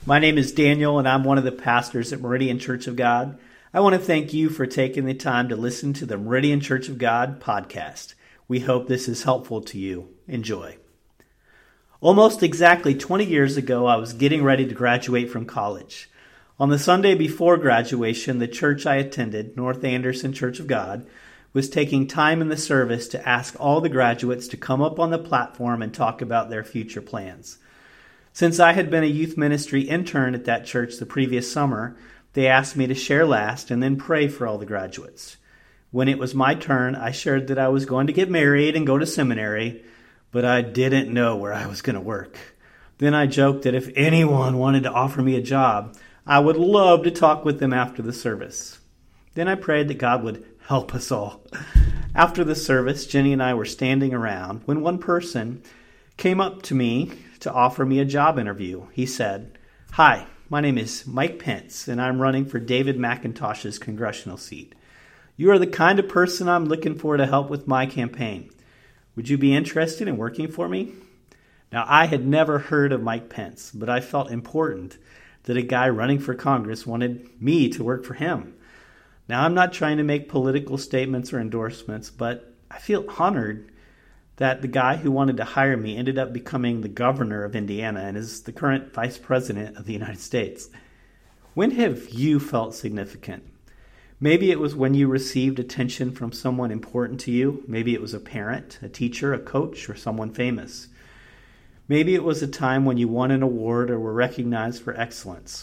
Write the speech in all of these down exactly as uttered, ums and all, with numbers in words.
My name is Daniel, and I'm one of the pastors at Meridian Church of God. I want to thank you for taking the time to listen to the Meridian Church of God podcast. We hope this is helpful to you. Enjoy. Almost exactly twenty years ago, I was getting ready to graduate from college. On the Sunday before graduation, the church I attended, North Anderson Church of God, was taking time in the service to ask all the graduates to come up on the platform and talk about their future plans. Since I had been a youth ministry intern at that church the previous summer, they asked me to share last and then pray for all the graduates. When it was my turn, I shared that I was going to get married and go to seminary, but I didn't know where I was going to work. Then I joked that if anyone wanted to offer me a job, I would love to talk with them after the service. Then I prayed that God would help us all. After the service, Jenny and I were standing around when one person came up to me to offer me a job interview. He said, "Hi, my name is Mike Pence, and I'm running for David McIntosh's congressional seat. You are the kind of person I'm looking for to help with my campaign. Would you be interested in working for me?" Now, I had never heard of Mike Pence, but I felt important that a guy running for Congress wanted me to work for him. Now, I'm not trying to make political statements or endorsements, but I feel honored that the guy who wanted to hire me ended up becoming the governor of Indiana and is the current vice president of the United States. When have you felt significant? Maybe it was when you received attention from someone important to you. Maybe it was a parent, a teacher, a coach, or someone famous. Maybe it was a time when you won an award or were recognized for excellence.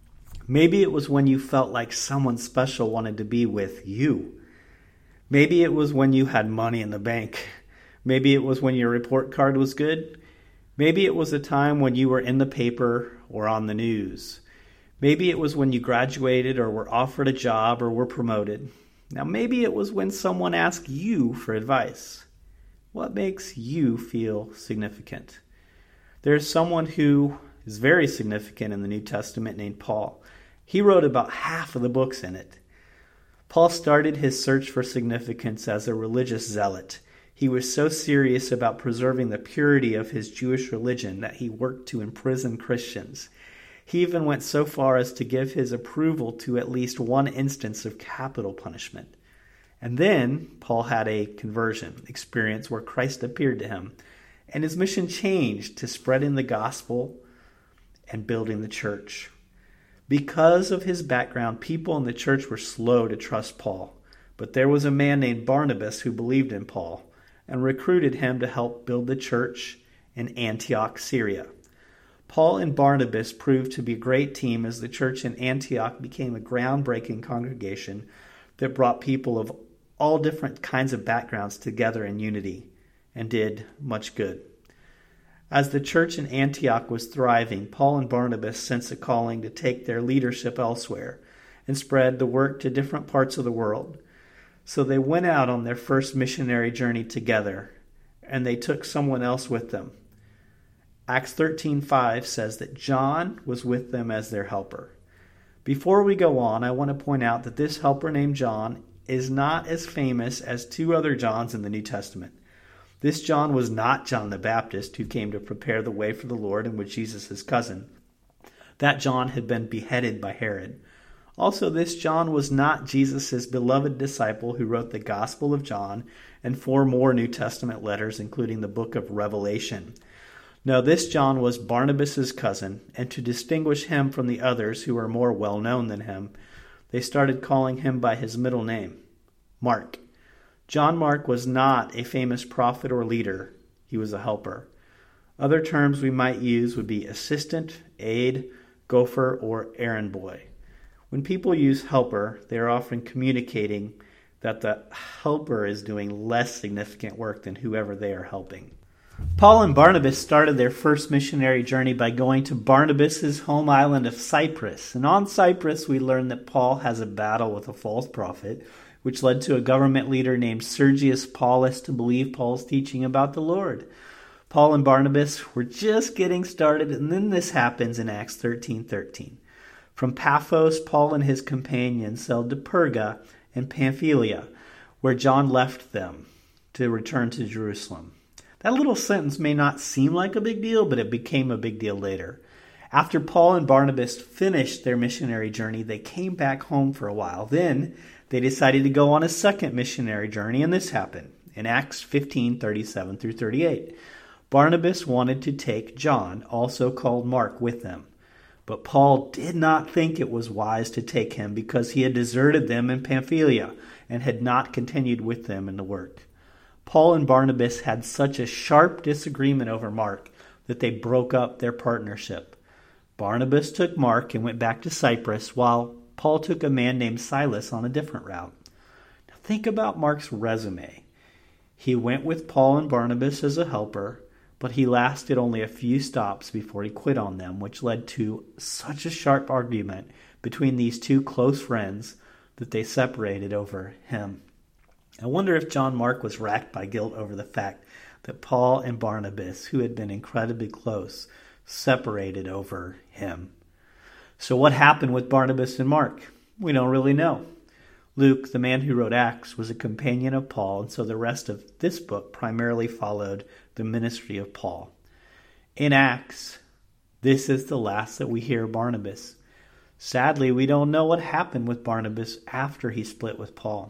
Maybe it was when you felt like someone special wanted to be with you. Maybe it was when you had money in the bank. Maybe it was when your report card was good. Maybe it was a time when you were in the paper or on the news. Maybe it was when you graduated or were offered a job or were promoted. Now, maybe it was when someone asked you for advice. What makes you feel significant? There's someone who is very significant in the New Testament named Paul. He wrote about half of the books in it. Paul started his search for significance as a religious zealot. He was so serious about preserving the purity of his Jewish religion that he worked to imprison Christians. He even went so far as to give his approval to at least one instance of capital punishment. And then Paul had a conversion experience where Christ appeared to him, and his mission changed to spreading the gospel and building the church. Because of his background, people in the church were slow to trust Paul, but there was a man named Barnabas who believed in Paul and recruited him to help build the church in Antioch, Syria. Paul and Barnabas proved to be a great team as the church in Antioch became a groundbreaking congregation that brought people of all different kinds of backgrounds together in unity and did much good. As the church in Antioch was thriving, Paul and Barnabas sensed a calling to take their leadership elsewhere and spread the work to different parts of the world. So they went out on their first missionary journey together, and they took someone else with them. Acts thirteen five says that John was with them as their helper. Before we go on, I want to point out that this helper named John is not as famous as two other Johns in the New Testament. This John was not John the Baptist, who came to prepare the way for the Lord and was Jesus' cousin. That John had been beheaded by Herod. Also, this John was not Jesus' beloved disciple who wrote the Gospel of John and four more New Testament letters, including the book of Revelation. No, this John was Barnabas' cousin, and to distinguish him from the others who were more well-known than him, they started calling him by his middle name, Mark. John Mark was not a famous prophet or leader. He was a helper. Other terms we might use would be assistant, aide, gopher, or errand boy. When people use helper, they are often communicating that the helper is doing less significant work than whoever they are helping. Paul and Barnabas started their first missionary journey by going to Barnabas' home island of Cyprus. And on Cyprus, we learn that Paul has a battle with a false prophet, which led to a government leader named Sergius Paulus to believe Paul's teaching about the Lord. Paul and Barnabas were just getting started, and then this happens in Acts thirteen thirteen. From Paphos, Paul and his companions sailed to Perga and Pamphylia, where John left them to return to Jerusalem. That little sentence may not seem like a big deal, but it became a big deal later. After Paul and Barnabas finished their missionary journey, they came back home for a while. Then they decided to go on a second missionary journey, and this happened in Acts fifteen, thirty-seven through thirty-eight. Barnabas wanted to take John, also called Mark, with them. But Paul did not think it was wise to take him because he had deserted them in Pamphylia and had not continued with them in the work. Paul and Barnabas had such a sharp disagreement over Mark that they broke up their partnership. Barnabas took Mark and went back to Cyprus, while Paul took a man named Silas on a different route. Now think about Mark's resume. He went with Paul and Barnabas as a helper, but he lasted only a few stops before he quit on them, which led to such a sharp argument between these two close friends that they separated over him. I wonder if John Mark was racked by guilt over the fact that Paul and Barnabas, who had been incredibly close, separated over him. So what happened with Barnabas and Mark? We don't really know. Luke, the man who wrote Acts, was a companion of Paul, and so the rest of this book primarily followed the ministry of Paul. In Acts, this is the last that we hear of Barnabas. Sadly, we don't know what happened with Barnabas after he split with Paul.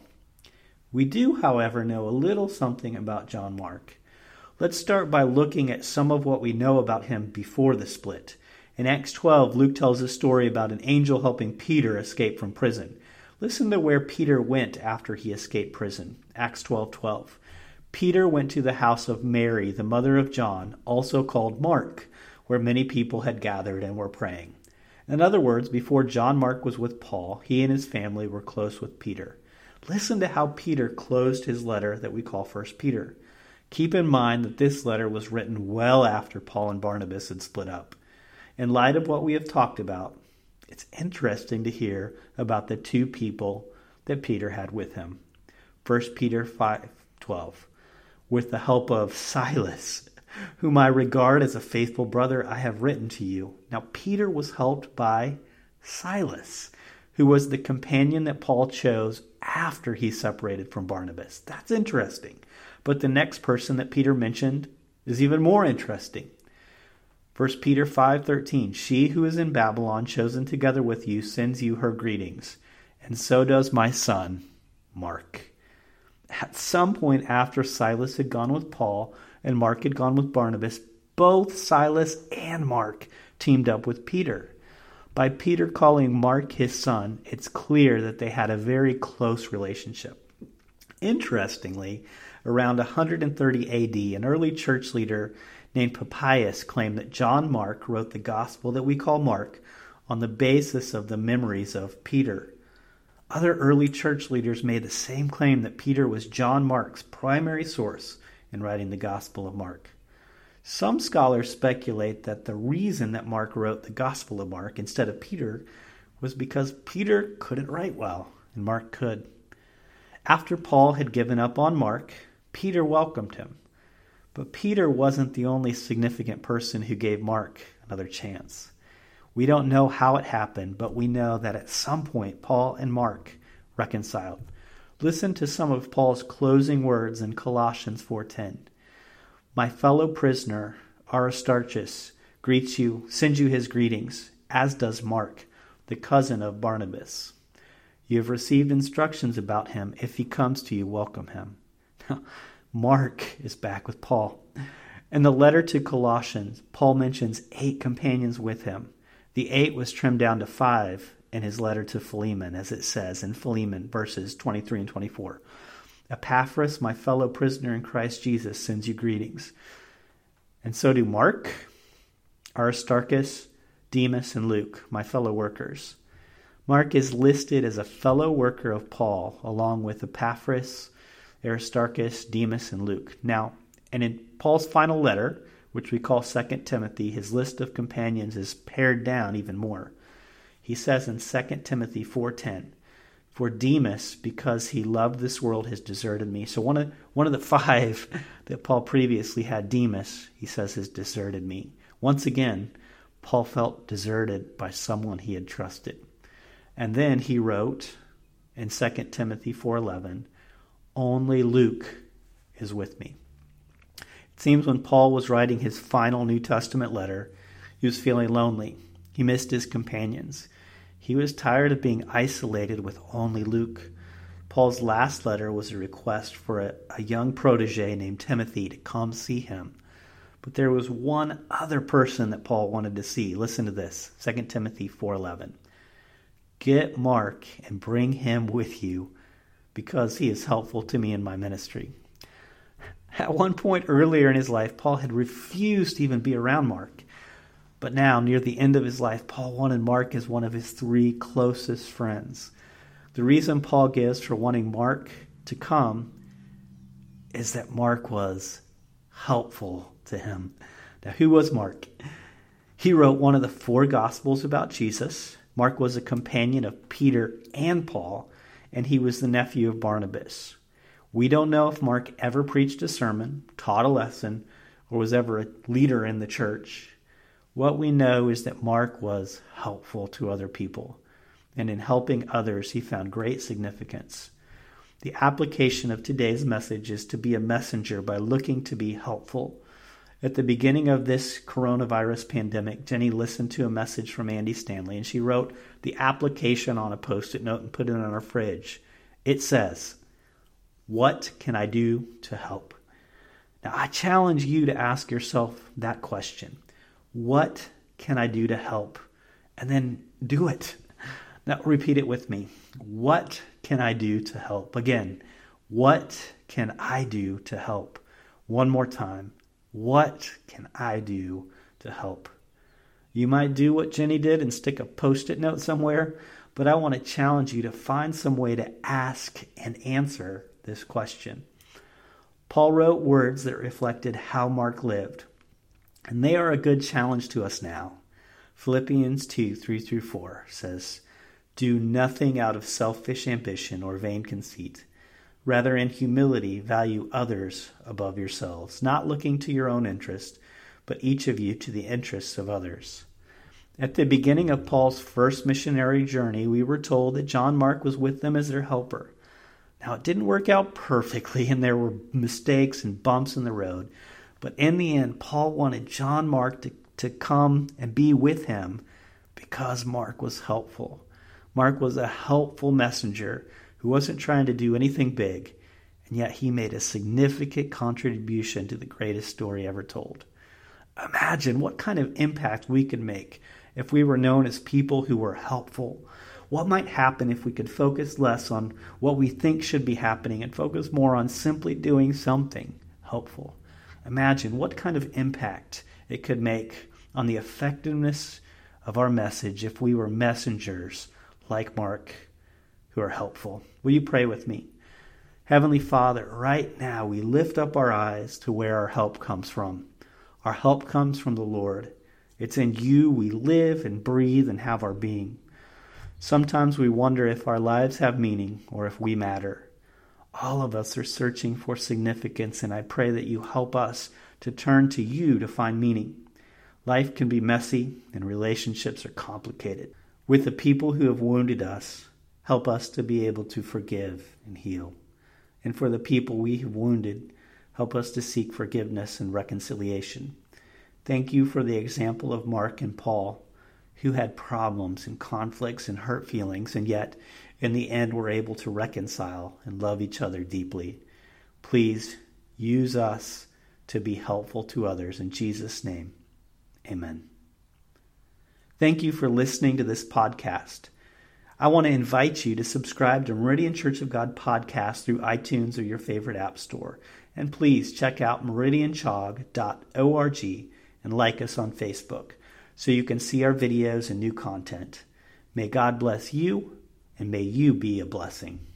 We do, however, know a little something about John Mark. Let's start by looking at some of what we know about him before the split. In Acts twelve, Luke tells a story about an angel helping Peter escape from prison. Listen to where Peter went after he escaped prison. Acts twelve twelve. Peter went to the house of Mary, the mother of John, also called Mark, where many people had gathered and were praying. In other words, before John Mark was with Paul, he and his family were close with Peter. Listen to how Peter closed his letter that we call First Peter. Keep in mind that this letter was written well after Paul and Barnabas had split up. In light of what we have talked about, it's interesting to hear about the two people that Peter had with him. First Peter five twelve. With the help of Silas, whom I regard as a faithful brother, I have written to you. Now Peter was helped by Silas, who was the companion that Paul chose after he separated from Barnabas. That's interesting. But the next person that Peter mentioned is even more interesting. First Peter five thirteen, she who is in Babylon, chosen together with you, sends you her greetings, and so does my son, Mark. At some point after Silas had gone with Paul and Mark had gone with Barnabas, both Silas and Mark teamed up with Peter. By Peter calling Mark his son, it's clear that they had a very close relationship. Interestingly, around one hundred thirty A D, an early church leader named Papias claimed that John Mark wrote the gospel that we call Mark on the basis of the memories of Peter. Other early church leaders made the same claim that Peter was John Mark's primary source in writing the Gospel of Mark. Some scholars speculate that the reason that Mark wrote the Gospel of Mark instead of Peter was because Peter couldn't write well and Mark could. After Paul had given up on Mark, Peter welcomed him. But Peter wasn't the only significant person who gave Mark another chance. We don't know how it happened, but we know that at some point Paul and Mark reconciled. Listen to some of Paul's closing words in Colossians four ten. My fellow prisoner, Aristarchus, greets you, sends you his greetings, as does Mark, the cousin of Barnabas. You have received instructions about him. If he comes to you, welcome him. Mark is back with Paul. In the letter to Colossians, Paul mentions eight companions with him. The eight was trimmed down to five in his letter to Philemon, as it says in Philemon, verses twenty-three and twenty-four. Epaphras, my fellow prisoner in Christ Jesus, sends you greetings. And so do Mark, Aristarchus, Demas, and Luke, my fellow workers. Mark is listed as a fellow worker of Paul, along with Epaphras, Aristarchus, Demas, and Luke. Now, and in Paul's final letter, which we call Second Timothy, his list of companions is pared down even more. He says in Second Timothy four ten, for Demas, because he loved this world, has deserted me. So one of, one of the five that Paul previously had, Demas, he says has deserted me. Once again, Paul felt deserted by someone he had trusted. And then he wrote in Second Timothy four eleven, only Luke is with me. It seems when Paul was writing his final New Testament letter, he was feeling lonely. He missed his companions. He was tired of being isolated with only Luke. Paul's last letter was a request for a, a young protege named Timothy to come see him. But there was one other person that Paul wanted to see. Listen to this, Second Timothy four eleven. Get Mark and bring him with you, because he is helpful to me in my ministry. At one point earlier in his life, Paul had refused to even be around Mark. But now, near the end of his life, Paul wanted Mark as one of his three closest friends. The reason Paul gives for wanting Mark to come is that Mark was helpful to him. Now, who was Mark? He wrote one of the four Gospels about Jesus. Mark was a companion of Peter and Paul, and he was the nephew of Barnabas. We don't know if Mark ever preached a sermon, taught a lesson, or was ever a leader in the church. What we know is that Mark was helpful to other people, and in helping others, he found great significance. The application of today's message is to be a messenger by looking to be helpful. At the beginning of this coronavirus pandemic, Jenny listened to a message from Andy Stanley, and she wrote the application on a Post-it note and put it on her fridge. It says, "What can I do to help?" Now, I challenge you to ask yourself that question. What can I do to help? And then do it. Now, repeat it with me. What can I do to help? Again, what can I do to help? One more time. What can I do to help? You might do what Jenny did and stick a Post-it note somewhere, but I want to challenge you to find some way to ask and answer this question. Paul wrote words that reflected how Mark lived, and they are a good challenge to us now. Philippians two, three through four says, "Do nothing out of selfish ambition or vain conceit. Rather, in humility, value others above yourselves, not looking to your own interest, but each of you to the interests of others." At the beginning of Paul's first missionary journey, we were told that John Mark was with them as their helper. Now, it didn't work out perfectly, and there were mistakes and bumps in the road. But in the end, Paul wanted John Mark to, to come and be with him because Mark was helpful. Mark was a helpful messenger who wasn't trying to do anything big, and yet he made a significant contribution to the greatest story ever told. Imagine what kind of impact we could make if we were known as people who were helpful. What might happen if we could focus less on what we think should be happening and focus more on simply doing something helpful? Imagine what kind of impact it could make on the effectiveness of our message if we were messengers like Mark who are helpful. Will you pray with me? Heavenly Father, right now we lift up our eyes to where our help comes from. Our help comes from the Lord. It's in you we live and breathe and have our being. Sometimes we wonder if our lives have meaning or if we matter. All of us are searching for significance, and I pray that you help us to turn to you to find meaning. Life can be messy and relationships are complicated. With the people who have wounded us, help us to be able to forgive and heal. And for the people we have wounded, help us to seek forgiveness and reconciliation. Thank you for the example of Mark and Paul, who had problems and conflicts and hurt feelings, and yet in the end were able to reconcile and love each other deeply. Please use us to be helpful to others. In Jesus' name, amen. Thank you for listening to this podcast. I want to invite you to subscribe to Meridian Church of God podcast through iTunes or your favorite app store. And please check out meridian chog dot org and like us on Facebook so you can see our videos and new content. May God bless you, and may you be a blessing.